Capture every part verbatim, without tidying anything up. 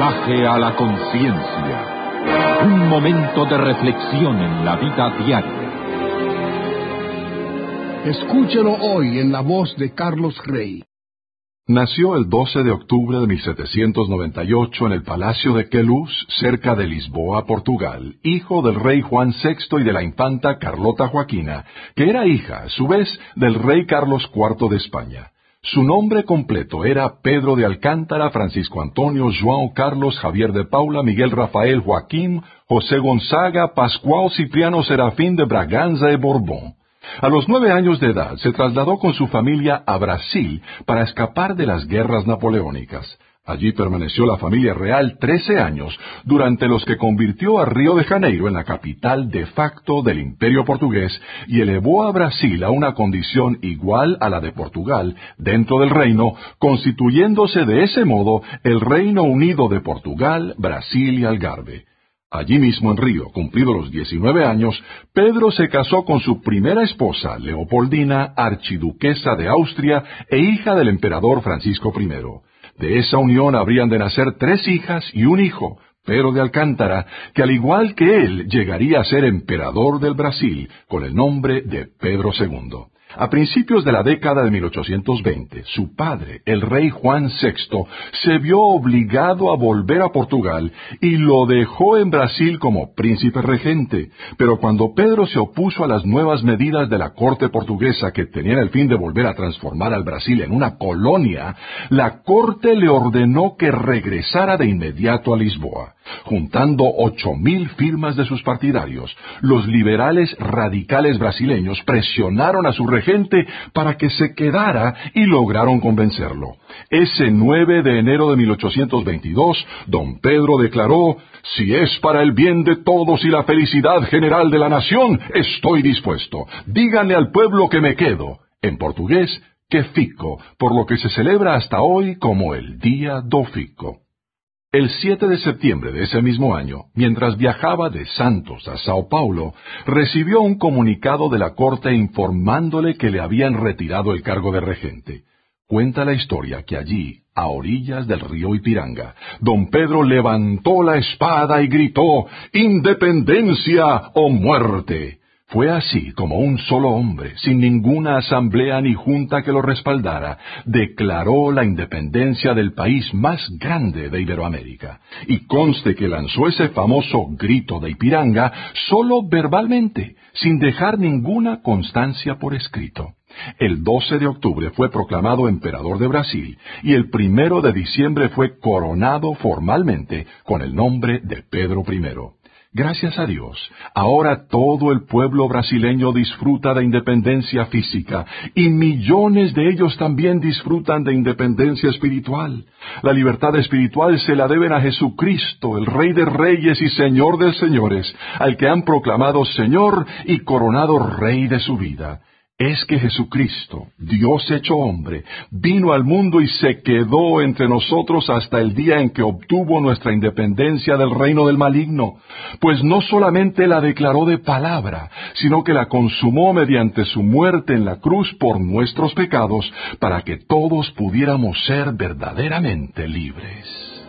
mensaje a la conciencia. Un momento de reflexión en la vida diaria. Escúchelo hoy en la voz de Carlos Rey. Nació el doce de octubre de mil setecientos noventa y ocho en el Palacio de Queluz, cerca de Lisboa, Portugal, hijo del rey Juan sexto y de la infanta Carlota Joaquina, que era hija, a su vez, del rey Carlos cuarto de España. Su nombre completo era Pedro de Alcántara, Francisco Antonio, João Carlos, Javier de Paula, Miguel Rafael, Joaquín, José Gonzaga, Pascual Cipriano Serafín de Braganza y Borbón. A los nueve años de edad se trasladó con su familia a Brasil para escapar de las guerras napoleónicas. Allí permaneció la familia real trece años, durante los que convirtió a Río de Janeiro en la capital de facto del Imperio portugués y elevó a Brasil a una condición igual a la de Portugal dentro del reino, constituyéndose de ese modo el Reino Unido de Portugal, Brasil y Algarve. Allí mismo en Río, cumplidos los diecinueve años, Pedro se casó con su primera esposa, Leopoldina, archiduquesa de Austria e hija del emperador Francisco primero. De esa unión habrían de nacer tres hijas y un hijo, Pedro de Alcántara, que al igual que él llegaría a ser emperador del Brasil, con el nombre de Pedro segundo. A principios de la década de mil ochocientos veinte, su padre, el rey Juan sexto, se vio obligado a volver a Portugal y lo dejó en Brasil como príncipe regente. Pero cuando Pedro se opuso a las nuevas medidas de la corte portuguesa que tenían el fin de volver a transformar al Brasil en una colonia, la corte le ordenó que regresara de inmediato a Lisboa. Juntando ocho mil firmas de sus partidarios, los liberales radicales brasileños presionaron a su regente para que se quedara y lograron convencerlo. Ese nueve de enero de mil ochocientos veintidós, don Pedro declaró: «Si es para el bien de todos y la felicidad general de la nación, estoy dispuesto. Díganle al pueblo que me quedo». En portugués, que fico, por lo que se celebra hasta hoy como el Día do Fico. El siete de septiembre de ese mismo año, mientras viajaba de Santos a Sao Paulo, recibió un comunicado de la corte informándole que le habían retirado el cargo de regente. Cuenta la historia que allí, a orillas del río Ipiranga, don Pedro levantó la espada y gritó: «¡Independencia o muerte!». Fue así como un solo hombre, sin ninguna asamblea ni junta que lo respaldara, declaró la independencia del país más grande de Iberoamérica. Y conste que lanzó ese famoso grito de Ipiranga solo verbalmente, sin dejar ninguna constancia por escrito. El doce de octubre fue proclamado emperador de Brasil y el primero de diciembre fue coronado formalmente con el nombre de Pedro primero. Gracias a Dios, ahora todo el pueblo brasileño disfruta de independencia física y millones de ellos también disfrutan de independencia espiritual. La libertad espiritual se la deben a Jesucristo, el Rey de Reyes y Señor de Señores, al que han proclamado Señor y coronado Rey de su vida. Es que Jesucristo, Dios hecho hombre, vino al mundo y se quedó entre nosotros hasta el día en que obtuvo nuestra independencia del reino del maligno, pues no solamente la declaró de palabra, sino que la consumó mediante su muerte en la cruz por nuestros pecados, para que todos pudiéramos ser verdaderamente libres.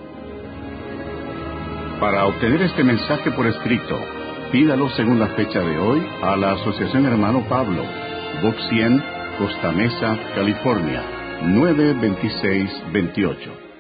Para obtener este mensaje por escrito, pídalo según la fecha de hoy a la Asociación Hermano Pablo, Box cien, Costa Mesa, California, nueve dos seis dos ocho.